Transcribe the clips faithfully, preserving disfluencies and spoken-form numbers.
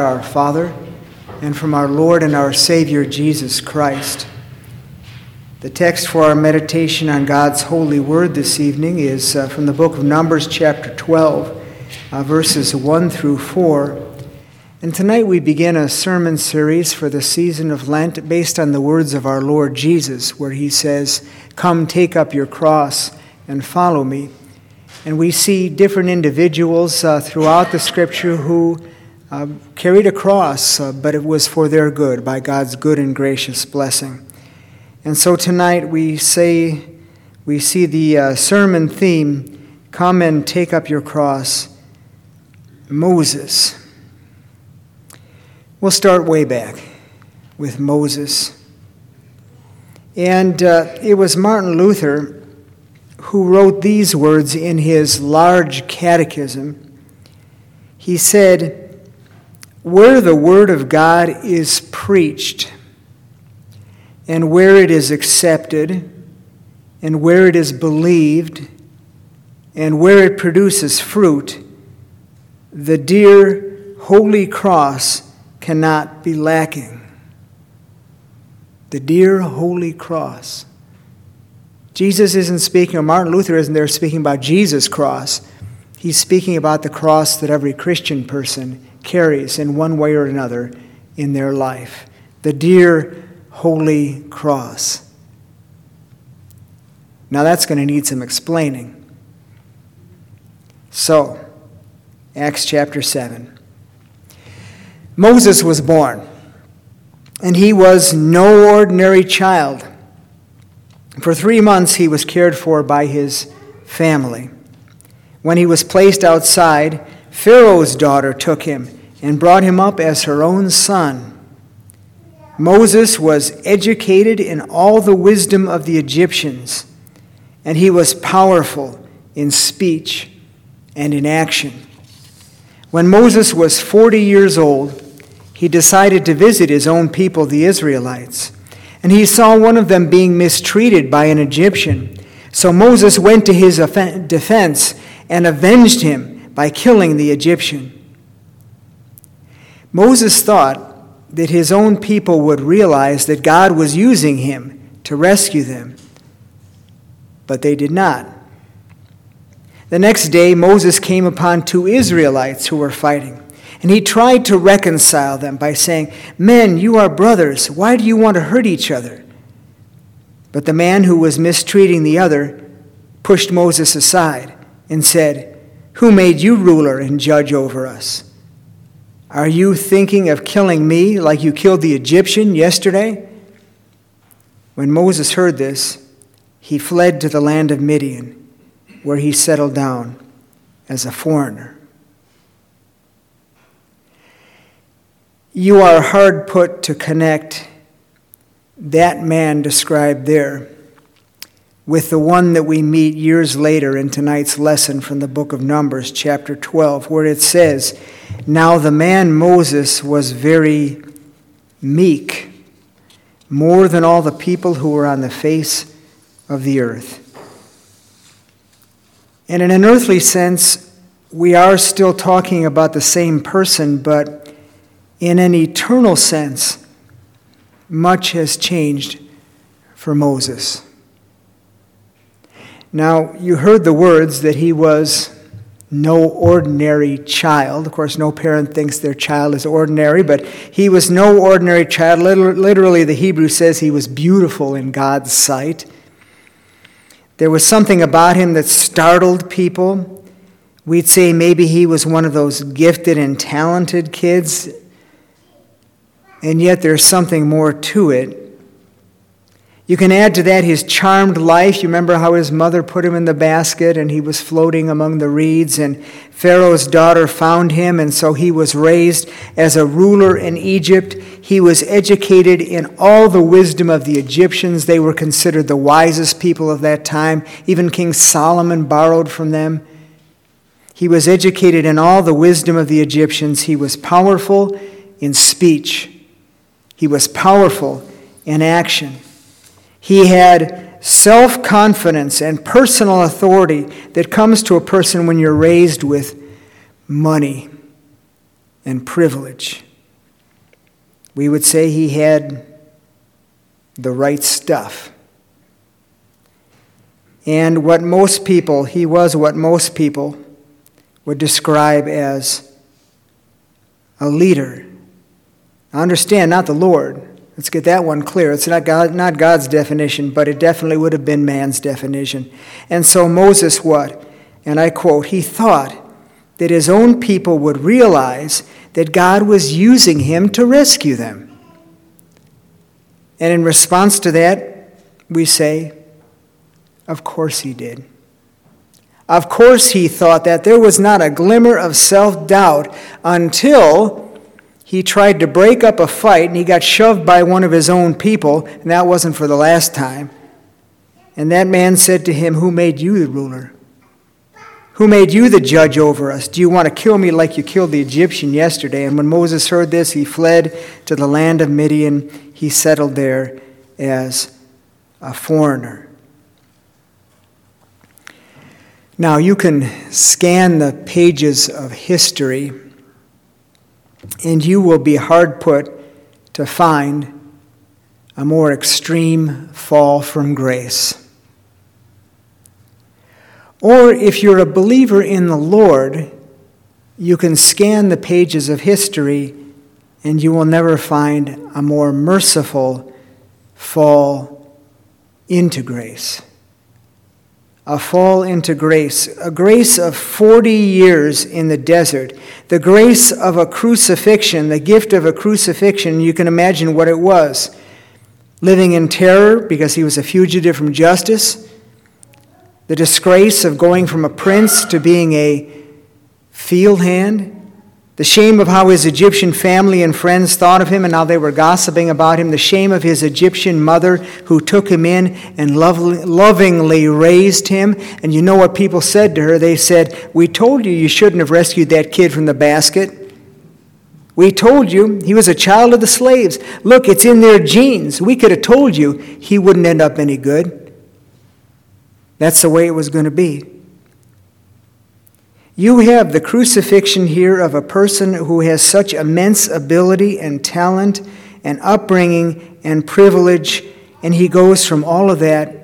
our Father, and from our Lord and our Savior, Jesus Christ. The text for our meditation on God's holy word this evening is uh, from the book of Numbers, chapter twelve, uh, verses one through four. And tonight we begin a sermon series for the season of Lent based on the words of our Lord Jesus, where he says, "Come, take up your cross and follow me." And we see different individuals uh, throughout the Scripture who uh, carried a cross, uh, but it was for their good, by God's good and gracious blessing. And so tonight we say, we see the uh, sermon theme, "Come and take up your cross." Moses. We'll start way back with Moses. And uh, it was Martin Luther who wrote these words in his large catechism. He said, "Where the word of God is preached, and where it is accepted, and where it is believed, and where it produces fruit, the dear holy cross cannot be lacking." The dear holy cross. Jesus isn't speaking, or Martin Luther isn't there speaking about Jesus' cross. He's speaking about the cross that every Christian person carries in one way or another in their life. The dear holy cross. Now that's going to need some explaining. So, Acts chapter seven. Moses was born, and he was no ordinary child. For three months he was cared for by his family. When he was placed outside, Pharaoh's daughter took him and brought him up as her own son. Moses was educated in all the wisdom of the Egyptians, and he was powerful in speech and in action. When Moses was forty years old, he decided to visit his own people, the Israelites, and he saw one of them being mistreated by an Egyptian. So Moses went to his defense and avenged him by killing the Egyptian. Moses thought that his own people would realize that God was using him to rescue them, but they did not. The next day, Moses came upon two Israelites who were fighting, and he tried to reconcile them by saying, "Men, you are brothers. Why do you want to hurt each other?" But the man who was mistreating the other pushed Moses aside and said, "Who made you ruler and judge over us? Are you thinking of killing me like you killed the Egyptian yesterday?" When Moses heard this, he fled to the land of Midian, where he settled down as a foreigner. You are hard put to connect that man described there with the one that we meet years later in tonight's lesson from the book of Numbers, chapter twelve, where it says, "Now the man Moses was very meek, more than all the people who were on the face of the earth." And in an earthly sense, we are still talking about the same person, but in an eternal sense, much has changed for Moses. Now, you heard the words that he was no ordinary child. Of course, no parent thinks their child is ordinary, but he was no ordinary child. Literally, the Hebrew says he was beautiful in God's sight. There was something about him that startled people. We'd say maybe he was one of those gifted and talented kids, and yet there's something more to it. You can add to that his charmed life. You remember how his mother put him in the basket and he was floating among the reeds, and Pharaoh's daughter found him, and so he was raised as a ruler in Egypt. He was educated in all the wisdom of the Egyptians. They were considered the wisest people of that time. Even King Solomon borrowed from them. He was educated in all the wisdom of the Egyptians. He was powerful in speech. He was powerful in action. He had self-confidence and personal authority that comes to a person when you're raised with money and privilege. We would say he had the right stuff. And what most people, he was what most people would describe as a leader. Now understand, not the Lord. Let's get that one clear. It's not God, not God's definition, but it definitely would have been man's definition. And so Moses what? And I quote, he thought that his own people would realize that God was using him to rescue them. And in response to that, we say, of course he did. Of course he thought that. There was not a glimmer of self-doubt until he tried to break up a fight and he got shoved by one of his own people, and that wasn't for the last time. And that man said to him, who made you the ruler? Who made you the judge over us? Do you want to kill me like you killed the Egyptian yesterday? And when Moses heard this, he fled to the land of Midian. He settled there as a foreigner. Now, you can scan the pages of history, and you will be hard put to find a more extreme fall from grace. Or if you're a believer in the Lord, you can scan the pages of history and you will never find a more merciful fall into grace. A fall into grace, a grace of forty years in the desert, the grace of a crucifixion, the gift of a crucifixion. You can imagine what it was. Living in terror because he was a fugitive from justice, the disgrace of going from a prince to being a field hand, the shame of how his Egyptian family and friends thought of him and how they were gossiping about him, the shame of his Egyptian mother who took him in and lovingly raised him. And you know what people said to her? They said, we told you you shouldn't have rescued that kid from the basket. We told you he was a child of the slaves. Look, it's in their genes. We could have told you he wouldn't end up any good. That's the way it was going to be. You have the crucifixion here of a person who has such immense ability and talent and upbringing and privilege, and he goes from all of that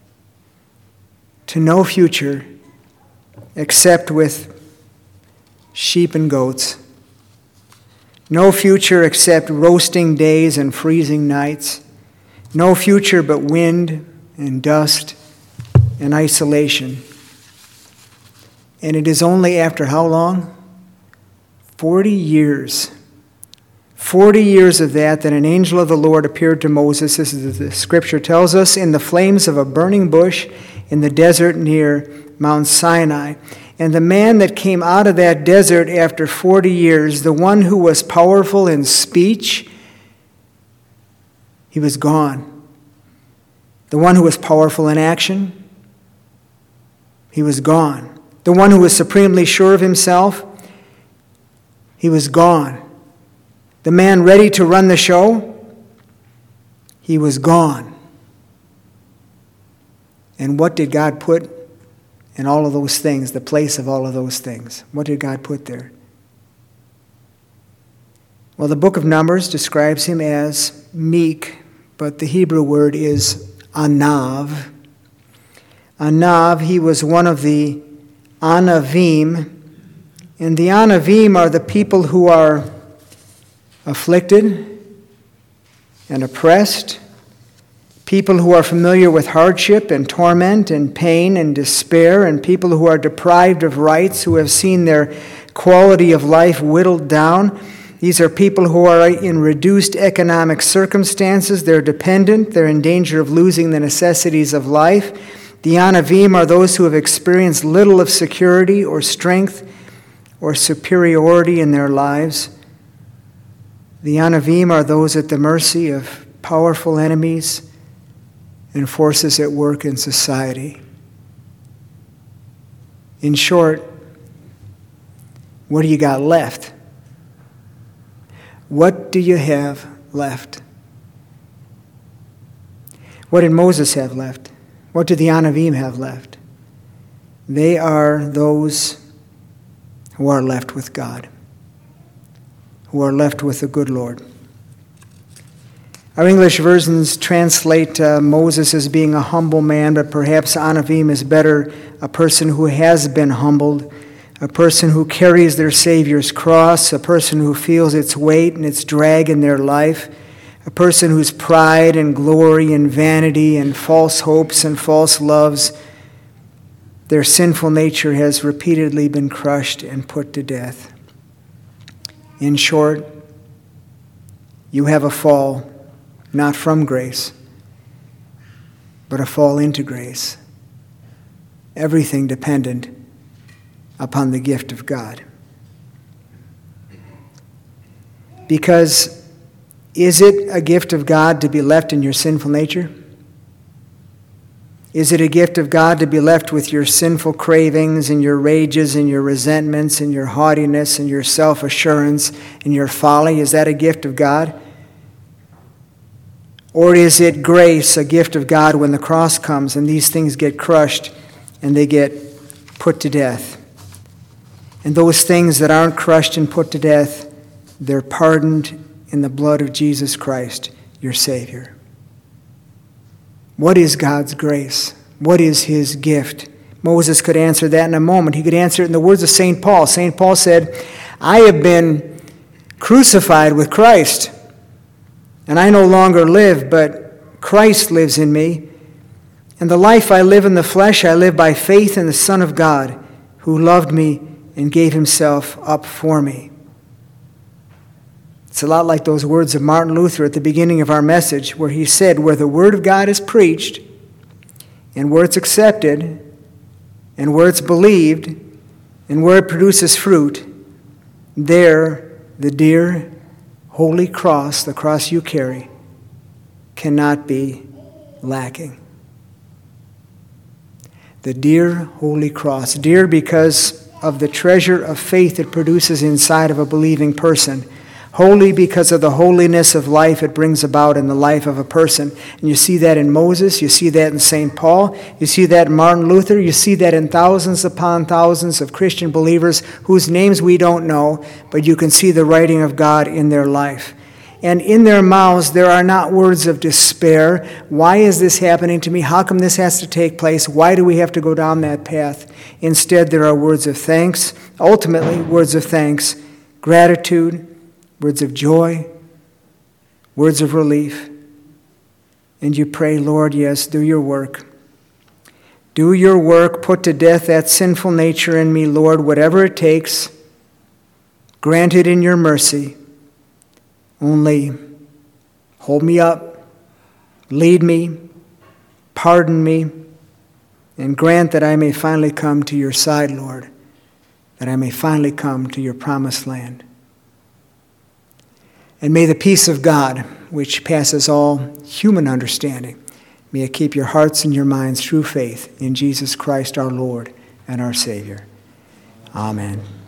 to no future except with sheep and goats. No future except roasting days and freezing nights. No future but wind and dust and isolation. And it is only after how long? Forty years. Forty years of that, that an angel of the Lord appeared to Moses. This is the scripture tells us, in the flames of a burning bush in the desert near Mount Sinai. And the man that came out of that desert after forty years, the one who was powerful in speech, he was gone. The one who was powerful in action, he was gone. The one who was supremely sure of himself, he was gone. The man ready to run the show, he was gone. And what did God put in all of those things, the place of all of those things? What did God put there? Well, the book of Numbers describes him as meek, but the Hebrew word is anav. Anav, he was one of the Anavim, and the Anavim are the people who are afflicted and oppressed, people who are familiar with hardship and torment and pain and despair, and people who are deprived of rights, who have seen their quality of life whittled down. These are people who are in reduced economic circumstances. They're dependent. They're in danger of losing the necessities of life. The Anavim are those who have experienced little of security or strength or superiority in their lives. The Anavim are those at the mercy of powerful enemies and forces at work in society. In short, what do you got left? What do you have left? What did Moses have left? What do the Anavim have left? They are those who are left with God, who are left with the good Lord. Our English versions translate uh, Moses as being a humble man, but perhaps Anavim is better, a person who has been humbled, a person who carries their Savior's cross, a person who feels its weight and its drag in their life, a person whose pride and glory and vanity and false hopes and false loves, their sinful nature has repeatedly been crushed and put to death. In short, you have a fall, not from grace, but a fall into grace. Everything dependent upon the gift of God. Because is it a gift of God to be left in your sinful nature? Is it a gift of God to be left with your sinful cravings and your rages and your resentments and your haughtiness and your self-assurance and your folly? Is that a gift of God? Or is it grace, a gift of God, when the cross comes and these things get crushed and they get put to death? And those things that aren't crushed and put to death, they're pardoned in the blood of Jesus Christ, your Savior. What is God's grace? What is His gift? Moses could answer that in a moment. He could answer it in the words of Saint Paul. Saint Paul said, I have been crucified with Christ, and I no longer live, but Christ lives in me. And the life I live in the flesh, I live by faith in the Son of God, who loved me and gave Himself up for me. It's a lot like those words of Martin Luther at the beginning of our message, where he said, where the Word of God is preached, and where it's accepted, and where it's believed, and where it produces fruit, there the dear, holy cross, the cross you carry, cannot be lacking. The dear, holy cross. Dear because of the treasure of faith it produces inside of a believing person. Holy because of the holiness of life it brings about in the life of a person. And you see that in Moses, you see that in Saint Paul, you see that in Martin Luther, you see that in thousands upon thousands of Christian believers whose names we don't know, but you can see the writing of God in their life. And in their mouths there are not words of despair. Why is this happening to me? How come this has to take place? Why do we have to go down that path? Instead, there are words of thanks, ultimately words of thanks, gratitude, words of joy, words of relief. And you pray, Lord, yes, do your work. Do your work, put to death that sinful nature in me, Lord, whatever it takes. Grant it in your mercy. Only hold me up, lead me, pardon me, and grant that I may finally come to your side, Lord, that I may finally come to your promised land. And may the peace of God, which passes all human understanding, may it keep your hearts and your minds through faith in Jesus Christ our Lord and our Savior. Amen.